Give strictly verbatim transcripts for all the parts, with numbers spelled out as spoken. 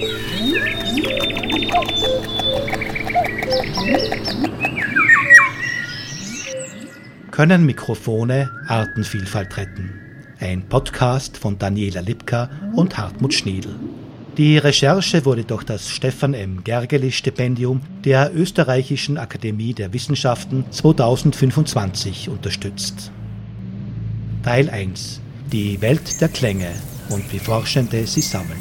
Können Mikrofone Artenvielfalt retten? Ein Podcast von Daniela Lipka und Hartmut Schniedl. Die Recherche wurde durch das Stefan M. Gergely-Stipendium der Österreichischen Akademie der Wissenschaften zweitausendfünfundzwanzig unterstützt. Teil eins. Die Welt der Klänge und wie Forschende sie sammeln.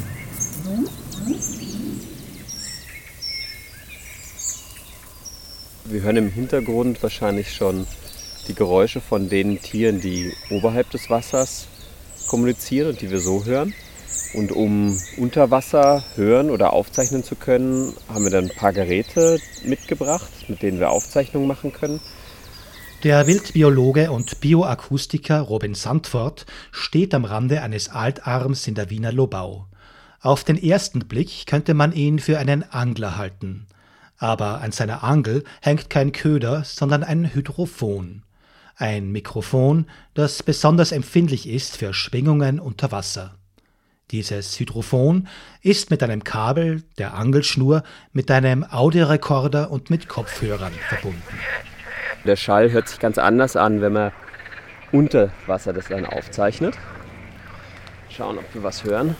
Wir hören im Hintergrund wahrscheinlich schon die Geräusche von den Tieren, die oberhalb des Wassers kommunizieren und die wir so hören. Und um unter Wasser hören oder aufzeichnen zu können, haben wir dann ein paar Geräte mitgebracht, mit denen wir Aufzeichnungen machen können. Der Wildbiologe und Bioakustiker Robin Sandfort steht am Rande eines Altarms in der Wiener Lobau. Auf den ersten Blick könnte man ihn für einen Angler halten. Aber an seiner Angel hängt kein Köder, sondern ein Hydrophon. Ein Mikrofon, das besonders empfindlich ist für Schwingungen unter Wasser. Dieses Hydrophon ist mit einem Kabel, der Angelschnur, mit einem Audiorekorder und mit Kopfhörern verbunden. Der Schall hört sich ganz anders an, wenn man unter Wasser das dann aufzeichnet. Schauen, ob wir was hören.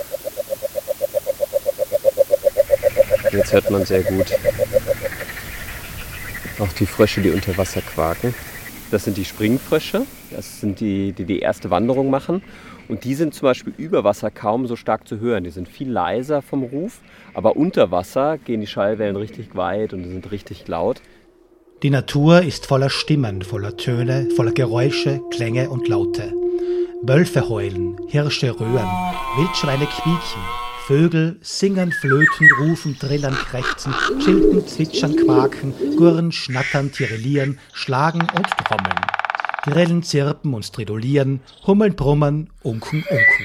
Jetzt hört man sehr gut auch die Frösche, die unter Wasser quaken. Das sind die Springfrösche, das sind die, die die erste Wanderung machen. Und die sind zum Beispiel über Wasser kaum so stark zu hören. Die sind viel leiser vom Ruf, aber unter Wasser gehen die Schallwellen richtig weit und sind richtig laut. Die Natur ist voller Stimmen, voller Töne, voller Geräusche, Klänge und Laute. Wölfe heulen, Hirsche röhren, Wildschweine quieken, Vögel singen, flöten, rufen, trillern, krächzen, chilpen, zwitschern, quaken, gurren, schnattern, tirillieren, schlagen und trommeln. Grillen, zirpen und stridulieren, hummeln, brummern, unken, unken.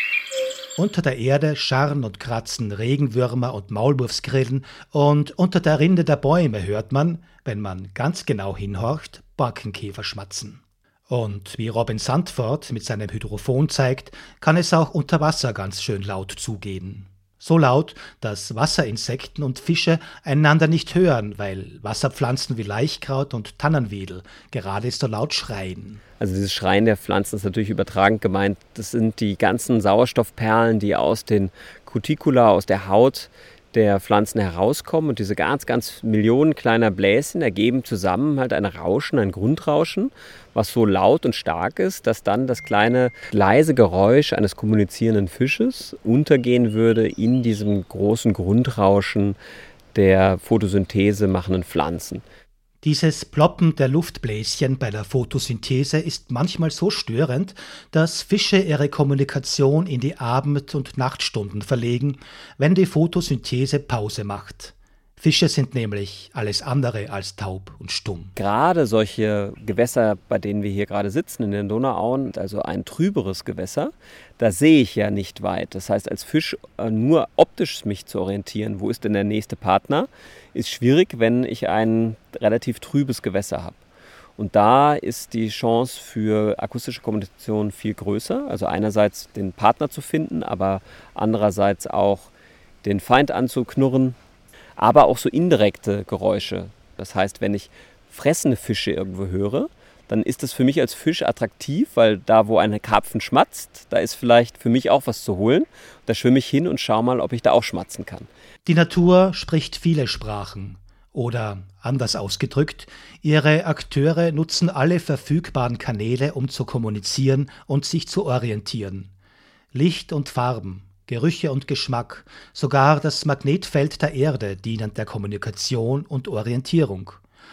Unter der Erde scharren und kratzen Regenwürmer und Maulwurfsgrillen und unter der Rinde der Bäume hört man, wenn man ganz genau hinhorcht, Borkenkäfer schmatzen. Und wie Robin Sandfort mit seinem Hydrophon zeigt, kann es auch unter Wasser ganz schön laut zugehen. So laut, dass Wasserinsekten und Fische einander nicht hören, weil Wasserpflanzen wie Laichkraut und Tannenwedel gerade so laut schreien. Also dieses Schreien der Pflanzen ist natürlich übertragend gemeint. Das sind die ganzen Sauerstoffperlen, die aus den Cuticula, aus der Haut der Pflanzen herauskommen. Und diese ganz, ganz Millionen kleiner Bläschen ergeben zusammen halt ein Rauschen, ein Grundrauschen, was so laut und stark ist, dass dann das kleine leise Geräusch eines kommunizierenden Fisches untergehen würde in diesem großen Grundrauschen der Photosynthese machenden Pflanzen. Dieses Ploppen der Luftbläschen bei der Photosynthese ist manchmal so störend, dass Fische ihre Kommunikation in die Abend- und Nachtstunden verlegen, wenn die Photosynthese Pause macht. Fische sind nämlich alles andere als taub und stumm. Gerade solche Gewässer, bei denen wir hier gerade sitzen, in den Donauauen, also ein trüberes Gewässer, da sehe ich ja nicht weit. Das heißt, als Fisch nur optisch mich zu orientieren, wo ist denn der nächste Partner, ist schwierig, wenn ich ein relativ trübes Gewässer habe. Und da ist die Chance für akustische Kommunikation viel größer. Also einerseits den Partner zu finden, aber andererseits auch den Feind anzuknurren. Aber auch so indirekte Geräusche. Das heißt, wenn ich fressende Fische irgendwo höre, dann ist das für mich als Fisch attraktiv, weil da, wo ein Karpfen schmatzt, da ist vielleicht für mich auch was zu holen. Da schwimme ich hin und schaue mal, ob ich da auch schmatzen kann. Die Natur spricht viele Sprachen. Oder, anders ausgedrückt, ihre Akteure nutzen alle verfügbaren Kanäle, um zu kommunizieren und sich zu orientieren. Licht und Farben, Gerüche und Geschmack, sogar das Magnetfeld der Erde dienen der Kommunikation und Orientierung.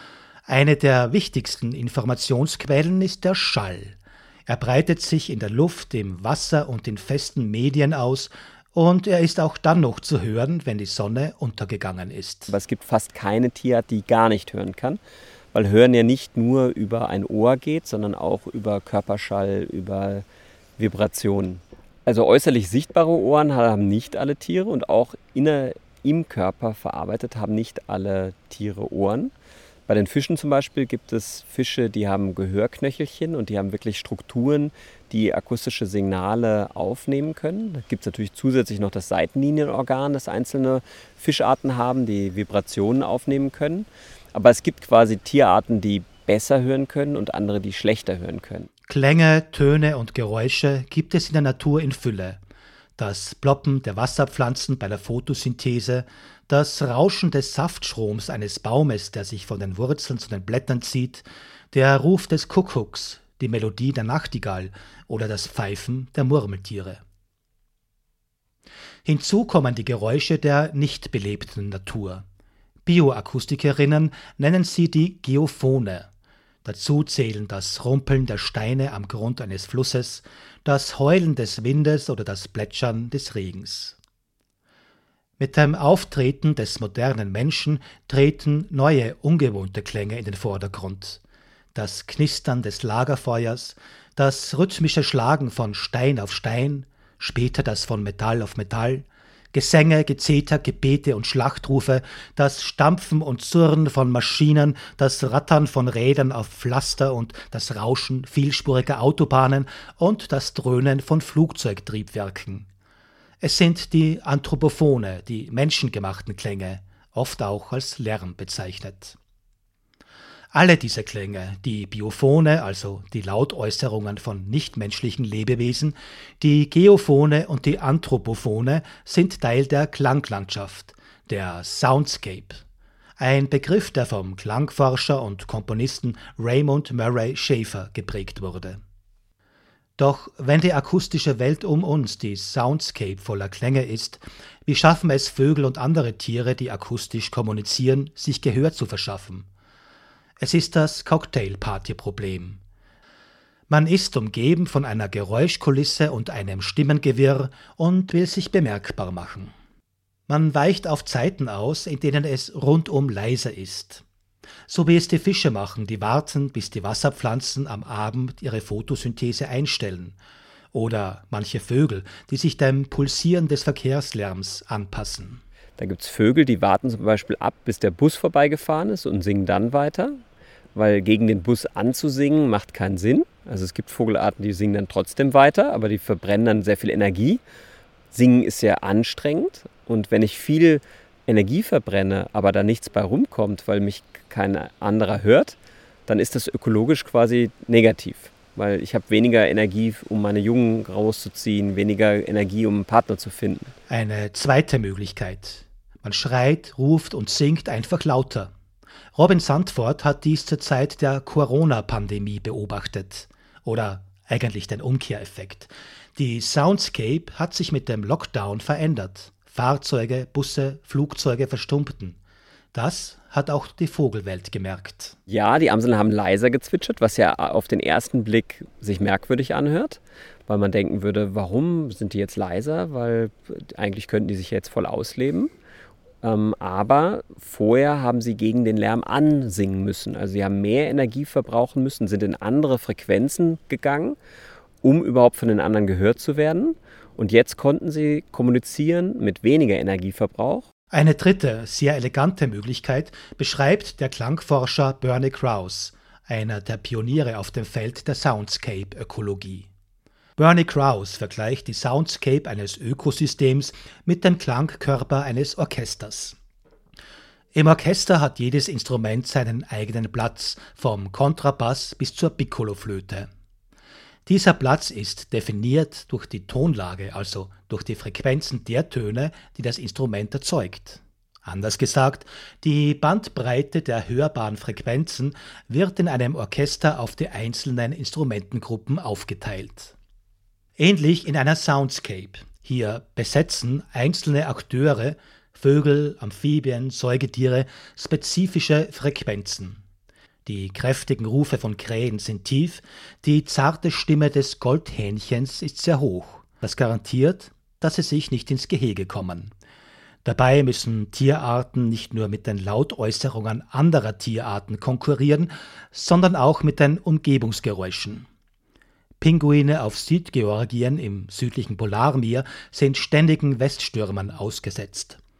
Eine der wichtigsten Informationsquellen ist der Schall. Er breitet sich in der Luft, im Wasser und in festen Medien aus und er ist auch dann noch zu hören, wenn die Sonne untergegangen ist. Aber es gibt fast keine Tierart, die gar nicht hören kann, weil Hören ja nicht nur über ein Ohr geht, sondern auch über Körperschall, über Vibrationen. Also äußerlich sichtbare Ohren haben nicht alle Tiere und auch inner im Körper verarbeitet haben nicht alle Tiere Ohren. Bei den Fischen zum Beispiel gibt es Fische, die haben Gehörknöchelchen und die haben wirklich Strukturen, die akustische Signale aufnehmen können. Da gibt es natürlich zusätzlich noch das Seitenlinienorgan, das einzelne Fischarten haben, die Vibrationen aufnehmen können. Aber es gibt quasi Tierarten, die besser hören können und andere, die schlechter hören können. Klänge, Töne und Geräusche gibt es in der Natur in Fülle. Das Ploppen der Wasserpflanzen bei der Photosynthese, das Rauschen des Saftstroms eines Baumes, der sich von den Wurzeln zu den Blättern zieht, der Ruf des Kuckucks, die Melodie der Nachtigall oder das Pfeifen der Murmeltiere. Hinzu kommen die Geräusche der nicht belebten Natur. Bioakustikerinnen nennen sie die Geophone. Dazu zählen das Rumpeln der Steine am Grund eines Flusses, das Heulen des Windes oder das Plätschern des Regens. Mit dem Auftreten des modernen Menschen treten neue, ungewohnte Klänge in den Vordergrund. Das Knistern des Lagerfeuers, das rhythmische Schlagen von Stein auf Stein, später das von Metall auf Metall, Gesänge, Gezeter, Gebete und Schlachtrufe, das Stampfen und Surren von Maschinen, das Rattern von Rädern auf Pflaster und das Rauschen vielspuriger Autobahnen und das Dröhnen von Flugzeugtriebwerken. Es sind die Anthropophone, die menschengemachten Klänge, oft auch als Lärm bezeichnet. Alle diese Klänge, die Biophone, also die Lautäußerungen von nichtmenschlichen Lebewesen, die Geophone und die Anthropophone sind Teil der Klanglandschaft, der Soundscape. Ein Begriff, der vom Klangforscher und Komponisten Raymond Murray Schafer geprägt wurde. Doch wenn die akustische Welt um uns die Soundscape voller Klänge ist, wie schaffen es Vögel und andere Tiere, die akustisch kommunizieren, sich Gehör zu verschaffen? Es ist das Cocktailparty-Problem. Man ist umgeben von einer Geräuschkulisse und einem Stimmengewirr und will sich bemerkbar machen. Man weicht auf Zeiten aus, in denen es rundum leiser ist. So wie es die Fische machen, die warten, bis die Wasserpflanzen am Abend ihre Photosynthese einstellen. Oder manche Vögel, die sich dem Pulsieren des Verkehrslärms anpassen. Da gibt es Vögel, die warten zum Beispiel ab, bis der Bus vorbeigefahren ist und singen dann weiter. Weil gegen den Bus anzusingen macht keinen Sinn. Also es gibt Vogelarten, die singen dann trotzdem weiter, aber die verbrennen dann sehr viel Energie. Singen ist sehr anstrengend und wenn ich viel Energie verbrenne, aber da nichts bei rumkommt, weil mich kein anderer hört, dann ist das ökologisch quasi negativ. Weil ich habe weniger Energie, um meine Jungen rauszuziehen, weniger Energie, um einen Partner zu finden. Eine zweite Möglichkeit. Man schreit, ruft und singt einfach lauter. Robin Sandford hat dies zur Zeit der Corona-Pandemie beobachtet. Oder eigentlich den Umkehreffekt. Die Soundscape hat sich mit dem Lockdown verändert. Fahrzeuge, Busse, Flugzeuge verstummten. Das hat auch die Vogelwelt gemerkt. Ja, die Amseln haben leiser gezwitschert, was ja auf den ersten Blick sich merkwürdig anhört. Weil man denken würde, warum sind die jetzt leiser? Weil eigentlich könnten die sich jetzt voll ausleben. Ähm, aber vorher haben sie gegen den Lärm ansingen müssen. Also sie haben mehr Energie verbrauchen müssen, sind in andere Frequenzen gegangen, um überhaupt von den anderen gehört zu werden. Und jetzt konnten sie kommunizieren mit weniger Energieverbrauch. Eine dritte, sehr elegante Möglichkeit beschreibt der Klangforscher Bernie Krause, einer der Pioniere auf dem Feld der Soundscape-Ökologie. Bernie Krause vergleicht die Soundscape eines Ökosystems mit dem Klangkörper eines Orchesters. Im Orchester hat jedes Instrument seinen eigenen Platz, vom Kontrabass bis zur Piccoloflöte. Dieser Platz ist definiert durch die Tonlage, also durch die Frequenzen der Töne, die das Instrument erzeugt. Anders gesagt, die Bandbreite der hörbaren Frequenzen wird in einem Orchester auf die einzelnen Instrumentengruppen aufgeteilt. Ähnlich in einer Soundscape. Hier besetzen einzelne Akteure, Vögel, Amphibien, Säugetiere, spezifische Frequenzen. Die kräftigen Rufe von Krähen sind tief, die zarte Stimme des Goldhähnchens ist sehr hoch. Das garantiert, dass sie sich nicht ins Gehege kommen. Dabei müssen Tierarten nicht nur mit den Lautäußerungen anderer Tierarten konkurrieren, sondern auch mit den Umgebungsgeräuschen. Pinguine auf Südgeorgien im südlichen Polarmeer sind ständigen Weststürmen ausgesetzt.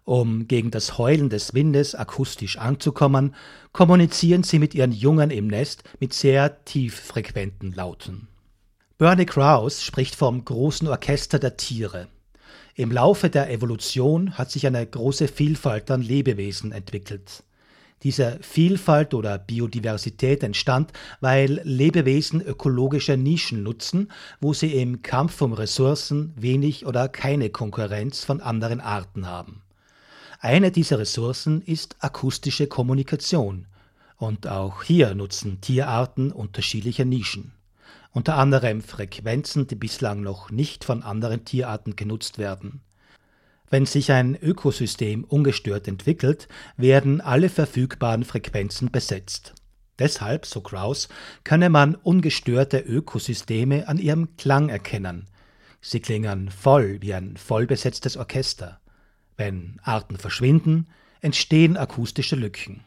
Um gegen das Heulen des Windes akustisch anzukommen, kommunizieren sie mit ihren Jungen im Nest mit sehr tieffrequenten Lauten. Bernie Krause spricht vom großen Orchester der Tiere. Im Laufe der Evolution hat sich eine große Vielfalt an Lebewesen entwickelt. Diese Vielfalt oder Biodiversität entstand, weil Lebewesen ökologische Nischen nutzen, wo sie im Kampf um Ressourcen wenig oder keine Konkurrenz von anderen Arten haben. Eine dieser Ressourcen ist akustische Kommunikation. Und auch hier nutzen Tierarten unterschiedliche Nischen. Unter anderem Frequenzen, die bislang noch nicht von anderen Tierarten genutzt werden. Wenn sich ein Ökosystem ungestört entwickelt, werden alle verfügbaren Frequenzen besetzt. Deshalb, so Krause, könne man ungestörte Ökosysteme an ihrem Klang erkennen. Sie klingen voll wie ein vollbesetztes Orchester. Wenn Arten verschwinden, entstehen akustische Lücken.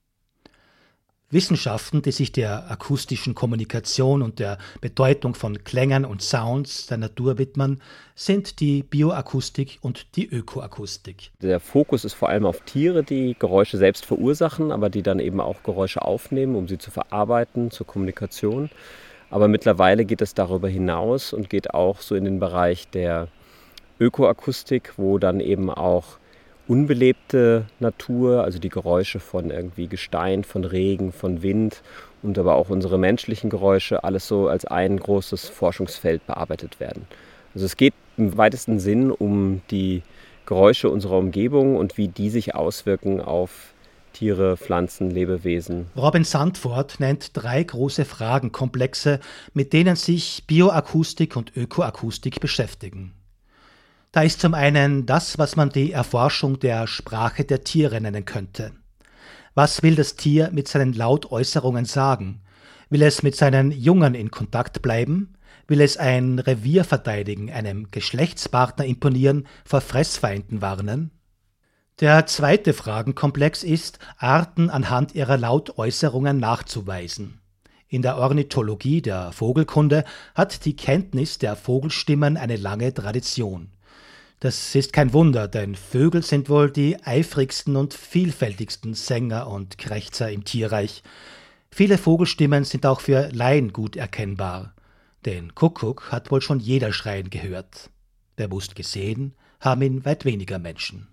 Wissenschaften, die sich der akustischen Kommunikation und der Bedeutung von Klängen und Sounds der Natur widmen, sind die Bioakustik und die Ökoakustik. Der Fokus ist vor allem auf Tiere, die Geräusche selbst verursachen, aber die dann eben auch Geräusche aufnehmen, um sie zu verarbeiten, zur Kommunikation. Aber mittlerweile geht es darüber hinaus und geht auch so in den Bereich der Ökoakustik, wo dann eben auch unbelebte Natur, also die Geräusche von irgendwie Gestein, von Regen, von Wind und aber auch unsere menschlichen Geräusche, alles so als ein großes Forschungsfeld bearbeitet werden. Also es geht im weitesten Sinn um die Geräusche unserer Umgebung und wie die sich auswirken auf Tiere, Pflanzen, Lebewesen. Robin Sandford nennt drei große Fragenkomplexe, mit denen sich Bioakustik und Ökoakustik beschäftigen. Da ist zum einen das, was man die Erforschung der Sprache der Tiere nennen könnte. Was will das Tier mit seinen Lautäußerungen sagen? Will es mit seinen Jungen in Kontakt bleiben? Will es ein Revier verteidigen, einem Geschlechtspartner imponieren, vor Fressfeinden warnen? Der zweite Fragenkomplex ist, Arten anhand ihrer Lautäußerungen nachzuweisen. In der Ornithologie, der Vogelkunde, hat die Kenntnis der Vogelstimmen eine lange Tradition. Das ist kein Wunder, denn Vögel sind wohl die eifrigsten und vielfältigsten Sänger und Krächzer im Tierreich. Viele Vogelstimmen sind auch für Laien gut erkennbar. Den Kuckuck hat wohl schon jeder schreien gehört. Bewusst gesehen haben ihn weit weniger Menschen.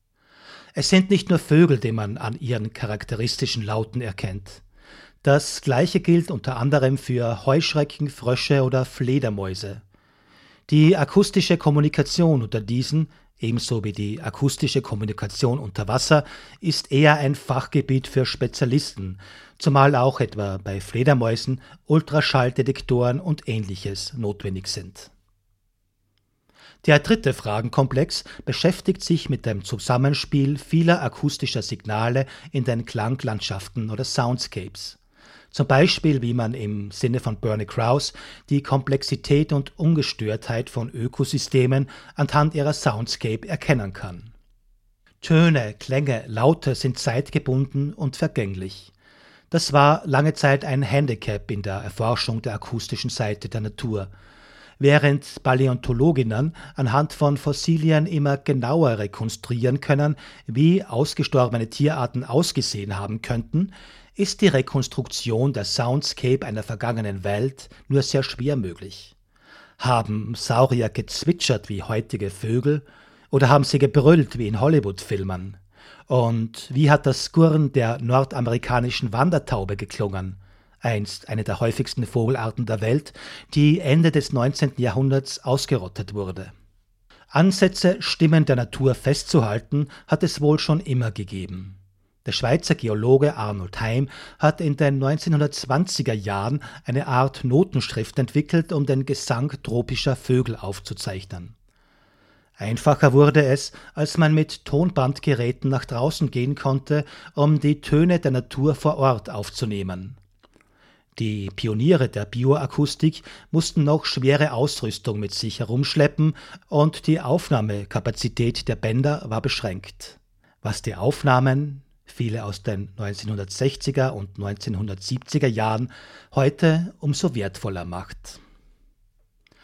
Es sind nicht nur Vögel, die man an ihren charakteristischen Lauten erkennt. Das Gleiche gilt unter anderem für Heuschrecken, Frösche oder Fledermäuse. Die akustische Kommunikation unter diesen, ebenso wie die akustische Kommunikation unter Wasser, ist eher ein Fachgebiet für Spezialisten, zumal auch etwa bei Fledermäusen Ultraschalldetektoren und Ähnliches notwendig sind. Der dritte Fragenkomplex beschäftigt sich mit dem Zusammenspiel vieler akustischer Signale in den Klanglandschaften oder Soundscapes. Zum Beispiel, wie man im Sinne von Bernie Krause die Komplexität und Ungestörtheit von Ökosystemen anhand ihrer Soundscape erkennen kann. Töne, Klänge, Laute sind zeitgebunden und vergänglich. Das war lange Zeit ein Handicap in der Erforschung der akustischen Seite der Natur. Während Paläontologinnen anhand von Fossilien immer genauer rekonstruieren können, wie ausgestorbene Tierarten ausgesehen haben könnten, ist die Rekonstruktion der Soundscape einer vergangenen Welt nur sehr schwer möglich. Haben Saurier gezwitschert wie heutige Vögel oder haben sie gebrüllt wie in Hollywood-Filmen? Und wie hat das Gurren der nordamerikanischen Wandertaube geklungen? Einst eine der häufigsten Vogelarten der Welt, die Ende des neunzehnten Jahrhunderts ausgerottet wurde. Ansätze, Stimmen der Natur festzuhalten, hat es wohl schon immer gegeben. Der Schweizer Geologe Arnold Heim hat in den neunzehnhundertzwanziger Jahren eine Art Notenschrift entwickelt, um den Gesang tropischer Vögel aufzuzeichnen. Einfacher wurde es, als man mit Tonbandgeräten nach draußen gehen konnte, um die Töne der Natur vor Ort aufzunehmen. Die Pioniere der Bioakustik mussten noch schwere Ausrüstung mit sich herumschleppen und die Aufnahmekapazität der Bänder war beschränkt. Was die Aufnahmen, viele aus den neunzehnhundertsechziger und neunzehnhundertsiebziger Jahren, heute umso wertvoller macht.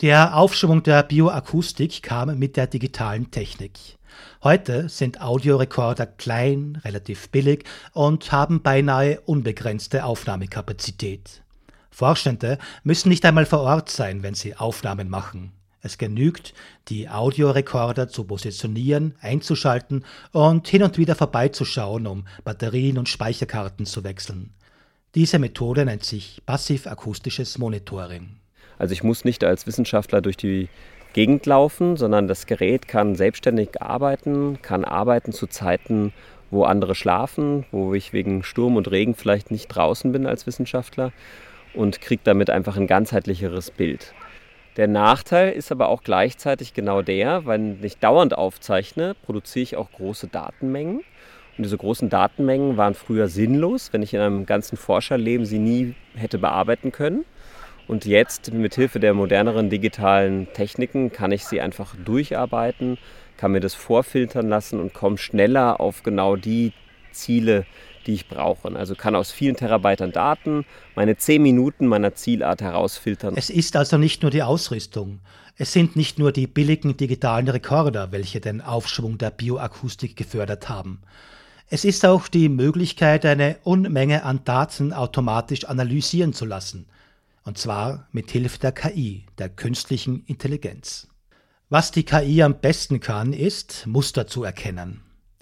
Der Aufschwung der Bioakustik kam mit der digitalen Technik. Heute sind Audiorekorder klein, relativ billig und haben beinahe unbegrenzte Aufnahmekapazität. Forschende müssen nicht einmal vor Ort sein, wenn sie Aufnahmen machen. Es genügt, die Audiorekorder zu positionieren, einzuschalten und hin und wieder vorbeizuschauen, um Batterien und Speicherkarten zu wechseln. Diese Methode nennt sich passiv-akustisches Monitoring. Also ich muss nicht als Wissenschaftler durch die Gegend laufen, sondern das Gerät kann selbstständig arbeiten, kann arbeiten zu Zeiten, wo andere schlafen, wo ich wegen Sturm und Regen vielleicht nicht draußen bin als Wissenschaftler und kriege damit einfach ein ganzheitlicheres Bild. Der Nachteil ist aber auch gleichzeitig genau der, wenn ich dauernd aufzeichne, produziere ich auch große Datenmengen. Und diese großen Datenmengen waren früher sinnlos, wenn ich in einem ganzen Forscherleben sie nie hätte bearbeiten können. Und jetzt, mit Hilfe der moderneren digitalen Techniken, kann ich sie einfach durcharbeiten, kann mir das vorfiltern lassen und komme schneller auf genau die Ziele, die ich brauche. Also kann aus vielen Terabyte an Daten meine zehn Minuten meiner Zielart herausfiltern. Es ist also nicht nur die Ausrüstung. Es sind nicht nur die billigen digitalen Rekorder, welche den Aufschwung der Bioakustik gefördert haben. Es ist auch die Möglichkeit, eine Unmenge an Daten automatisch analysieren zu lassen. Und zwar mit Hilfe der K I, der künstlichen Intelligenz. Was die K I am besten kann, ist, Muster zu erkennen.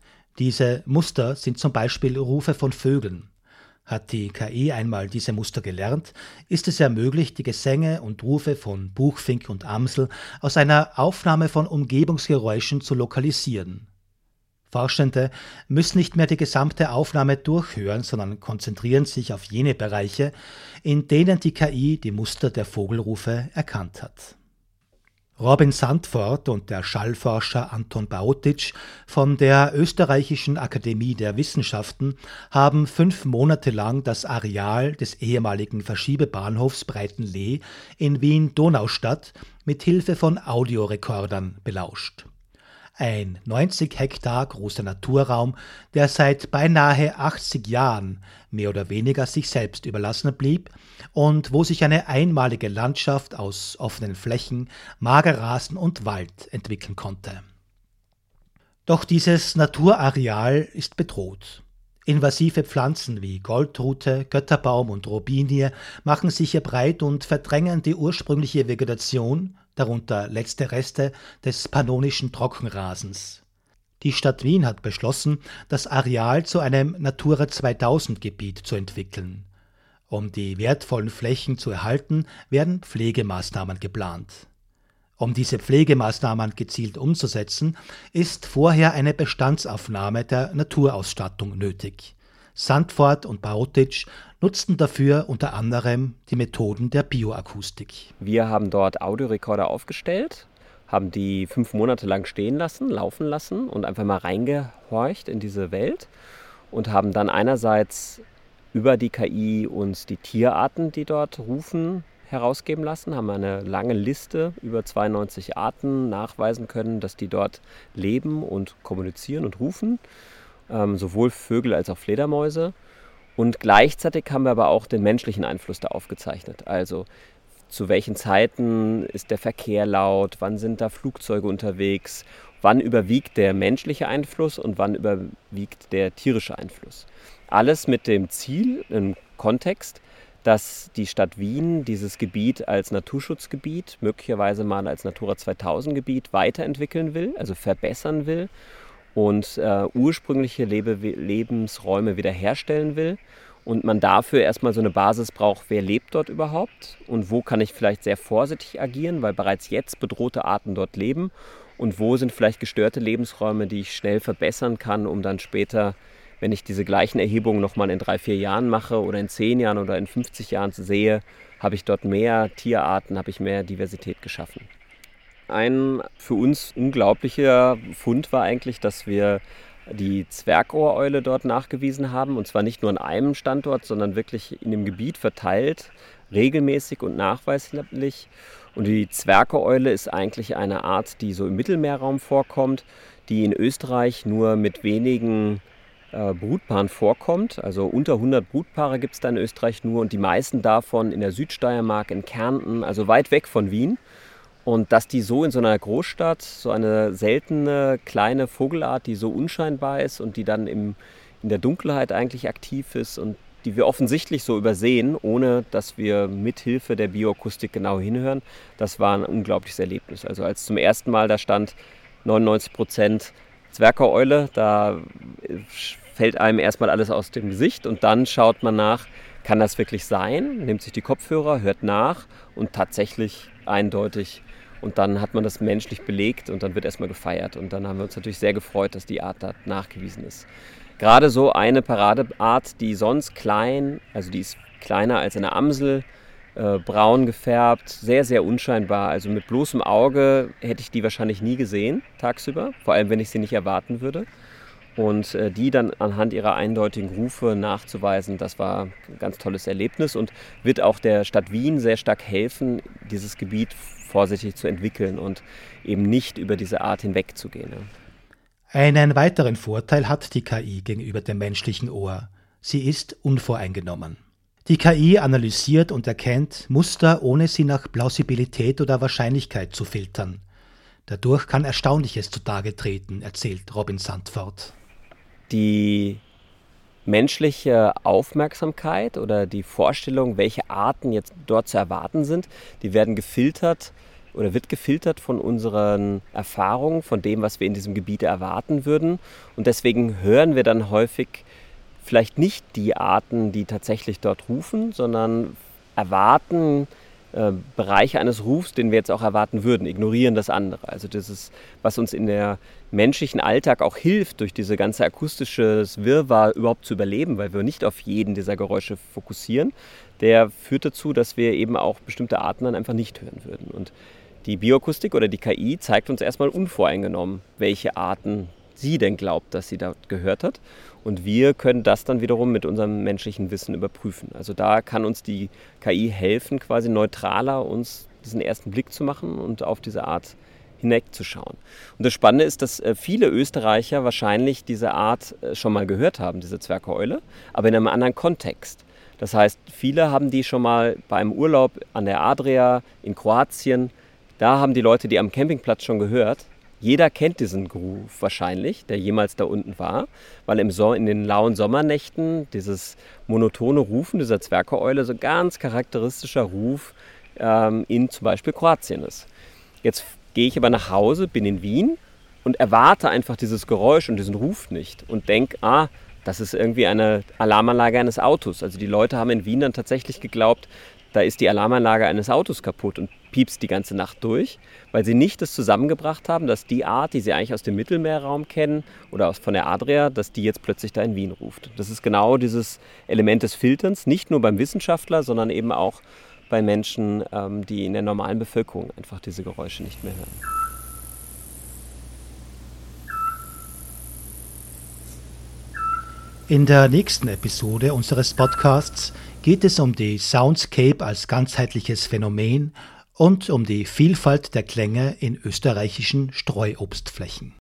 Diese Muster sind zum Beispiel Rufe von Vögeln. Hat die K I einmal diese Muster gelernt, ist es ja möglich, die Gesänge und Rufe von Buchfink und Amsel aus einer Aufnahme von Umgebungsgeräuschen zu lokalisieren. Forschende müssen nicht mehr die gesamte Aufnahme durchhören, sondern konzentrieren sich auf jene Bereiche, in denen die K I die Muster der Vogelrufe erkannt hat. Robin Sandfort und der Schallforscher Anton Baotic von der Österreichischen Akademie der Wissenschaften haben fünf Monate lang das Areal des ehemaligen Verschiebebahnhofs Breitenlee in Wien-Donaustadt mit Hilfe von Audiorekordern belauscht. Ein neunzig Hektar großer Naturraum, der seit beinahe achtzig Jahren mehr oder weniger sich selbst überlassen blieb und wo sich eine einmalige Landschaft aus offenen Flächen, Magerrasen und Wald entwickeln konnte. Doch dieses Naturareal ist bedroht. Invasive Pflanzen wie Goldrute, Götterbaum und Robinie machen sich hier breit und verdrängen die ursprüngliche Vegetation, darunter letzte Reste des pannonischen Trockenrasens. Die Stadt Wien hat beschlossen, das Areal zu einem Natura zweitausend Gebiet zu entwickeln. Um die wertvollen Flächen zu erhalten, werden Pflegemaßnahmen geplant. Um diese Pflegemaßnahmen gezielt umzusetzen, ist vorher eine Bestandsaufnahme der Naturausstattung nötig. Sandfort und Baotic nutzten dafür unter anderem die Methoden der Bioakustik. Wir haben dort Audiorekorder aufgestellt, haben die fünf Monate lang stehen lassen, laufen lassen und einfach mal reingehorcht in diese Welt und haben dann einerseits über die K I uns die Tierarten, die dort rufen, herausgeben lassen, haben eine lange Liste über zweiundneunzig Arten nachweisen können, dass die dort leben und kommunizieren und rufen, ähm, sowohl Vögel als auch Fledermäuse. Und gleichzeitig haben wir aber auch den menschlichen Einfluss da aufgezeichnet. Also zu welchen Zeiten ist der Verkehr laut, wann sind da Flugzeuge unterwegs, wann überwiegt der menschliche Einfluss und wann überwiegt der tierische Einfluss. Alles mit dem Ziel, im Kontext, dass die Stadt Wien dieses Gebiet als Naturschutzgebiet, möglicherweise mal als Natura zweitausend Gebiet weiterentwickeln will, also verbessern will und äh, ursprüngliche Lebe- Lebensräume wiederherstellen will. Und man dafür erstmal so eine Basis braucht, wer lebt dort überhaupt und wo kann ich vielleicht sehr vorsichtig agieren, weil bereits jetzt bedrohte Arten dort leben und wo sind vielleicht gestörte Lebensräume, die ich schnell verbessern kann, um dann später, wenn ich diese gleichen Erhebungen nochmal in drei, vier Jahren mache oder in zehn Jahren oder in fünfzig Jahren sehe, habe ich dort mehr Tierarten, habe ich mehr Diversität geschaffen. Ein für uns unglaublicher Fund war eigentlich, dass wir die Zwergohreule dort nachgewiesen haben. Und zwar nicht nur an einem Standort, sondern wirklich in dem Gebiet verteilt, regelmäßig und nachweislich. Und die Zwergohreule ist eigentlich eine Art, die so im Mittelmeerraum vorkommt, die in Österreich nur mit wenigen äh, Brutpaaren vorkommt. Also unter hundert Brutpaare gibt es da in Österreich nur und die meisten davon in der Südsteiermark, in Kärnten, also weit weg von Wien. Und dass die so in so einer Großstadt, so eine seltene kleine Vogelart, die so unscheinbar ist und die dann im, in der Dunkelheit eigentlich aktiv ist und die wir offensichtlich so übersehen, ohne dass wir mithilfe der Bioakustik genau hinhören, das war ein unglaubliches Erlebnis. Also als zum ersten Mal da stand neunundneunzig Prozent Zwergoeule, da fällt einem erstmal alles aus dem Gesicht und dann schaut man nach, kann das wirklich sein? Nimmt sich die Kopfhörer, hört nach und tatsächlich eindeutig. Und dann hat man das menschlich belegt und dann wird erstmal gefeiert. Und dann haben wir uns natürlich sehr gefreut, dass die Art da nachgewiesen ist. Gerade so eine Paradeart, die sonst klein, also die ist kleiner als eine Amsel, äh, braun gefärbt, sehr, sehr unscheinbar. Also mit bloßem Auge hätte ich die wahrscheinlich nie gesehen, tagsüber, vor allem wenn ich sie nicht erwarten würde. Und äh, die dann anhand ihrer eindeutigen Rufe nachzuweisen, das war ein ganz tolles Erlebnis und wird auch der Stadt Wien sehr stark helfen, dieses Gebiet vorsichtig zu entwickeln und eben nicht über diese Art hinwegzugehen. Ja. Einen weiteren Vorteil hat die K I gegenüber dem menschlichen Ohr. Sie ist unvoreingenommen. Die K I analysiert und erkennt Muster, ohne sie nach Plausibilität oder Wahrscheinlichkeit zu filtern. Dadurch kann Erstaunliches zutage treten, erzählt Robin Sandfort. Die menschliche Aufmerksamkeit oder die Vorstellung, welche Arten jetzt dort zu erwarten sind, die werden gefiltert oder wird gefiltert von unseren Erfahrungen, von dem, was wir in diesem Gebiet erwarten würden. Und deswegen hören wir dann häufig vielleicht nicht die Arten, die tatsächlich dort rufen, sondern erwarten äh, Bereiche eines Rufs, den wir jetzt auch erwarten würden, ignorieren das andere. Also das ist, was uns in der menschlichen Alltag auch hilft, durch diese ganze akustische Wirrwarr überhaupt zu überleben, weil wir nicht auf jeden dieser Geräusche fokussieren, der führt dazu, dass wir eben auch bestimmte Arten dann einfach nicht hören würden. Und die Bioakustik oder die K I zeigt uns erstmal unvoreingenommen, welche Arten sie denn glaubt, dass sie dort gehört hat. Und wir können das dann wiederum mit unserem menschlichen Wissen überprüfen. Also da kann uns die K I helfen, quasi neutraler uns diesen ersten Blick zu machen und auf diese Art hinwegzuschauen. Und das Spannende ist, dass viele Österreicher wahrscheinlich diese Art schon mal gehört haben, diese Zwergoeule, aber in einem anderen Kontext. Das heißt, viele haben die schon mal bei einem Urlaub an der Adria in Kroatien, da haben die Leute die am Campingplatz schon gehört. Jeder kennt diesen Ruf wahrscheinlich, der jemals da unten war, weil im so- in den lauen Sommernächten dieses monotone Rufen dieser Zwergoeule so ganz charakteristischer Ruf ähm, in zum Beispiel Kroatien ist. Jetzt gehe ich aber nach Hause, bin in Wien und erwarte einfach dieses Geräusch und diesen Ruf nicht und denke, ah, das ist irgendwie eine Alarmanlage eines Autos. Also die Leute haben in Wien dann tatsächlich geglaubt, da ist die Alarmanlage eines Autos kaputt und piepst die ganze Nacht durch, weil sie nicht das zusammengebracht haben, dass die Art, die sie eigentlich aus dem Mittelmeerraum kennen oder aus, von der Adria, dass die jetzt plötzlich da in Wien ruft. Das ist genau dieses Element des Filterns, nicht nur beim Wissenschaftler, sondern eben auch bei Menschen, ähm, die in der normalen Bevölkerung einfach diese Geräusche nicht mehr hören. In der nächsten Episode unseres Podcasts geht es um die Soundscape als ganzheitliches Phänomen und um die Vielfalt der Klänge in österreichischen Streuobstflächen.